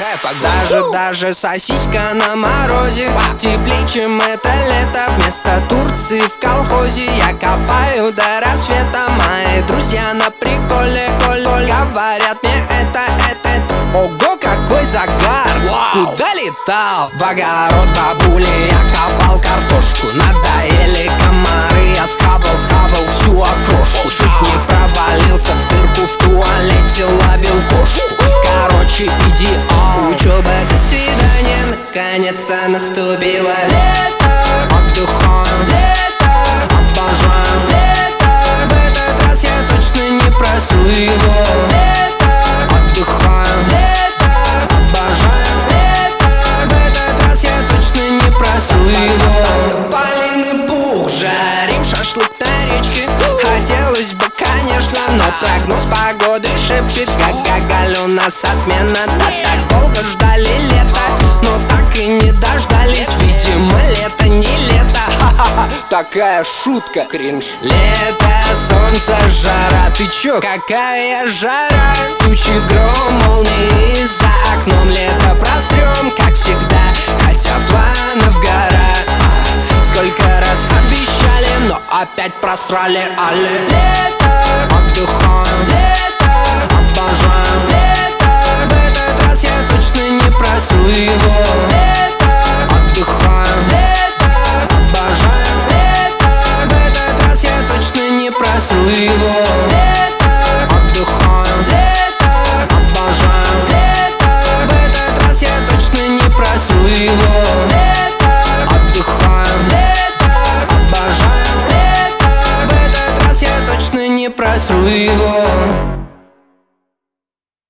плохая погода. Даже сосиска на морозе теплее, чем это лето. Вместо Турции в колхозе я копаю до рассвета. Мои друзья на приколе говорят мне это. Ого, какой загар! Куда летал? В огород бабули я копал картошку. Надоели комары, я схавал всю окрошку. Чуть не провалился в дырку в туалете, ловил кошку. Короче, идеал. Учеба, до свидания, наконец-то наступило лето. Отдыхаем, лето, обожаем лето. В этот раз я точно не просу его. Лето, отдыхаем, лето, обожаем лето. В этот раз я точно не просу его. Тополиный пух, жарим шашлык на речке. Хотелось бы, конечно, но прогноз погоды шепчет: га-га-галь, у нас отмена. Да так долго ждали лета, но так и не дождались. Видимо, лето не лето. Ха-ха-ха, такая шутка, кринж. Лето, солнце, жара. Ты чё, какая жара? Тучи, гром, молнии за окном. Лето просрём, как всегда, хотя планов гора. Сколько раз обещали, но опять просрали. Але лето, отдыхаем, лето.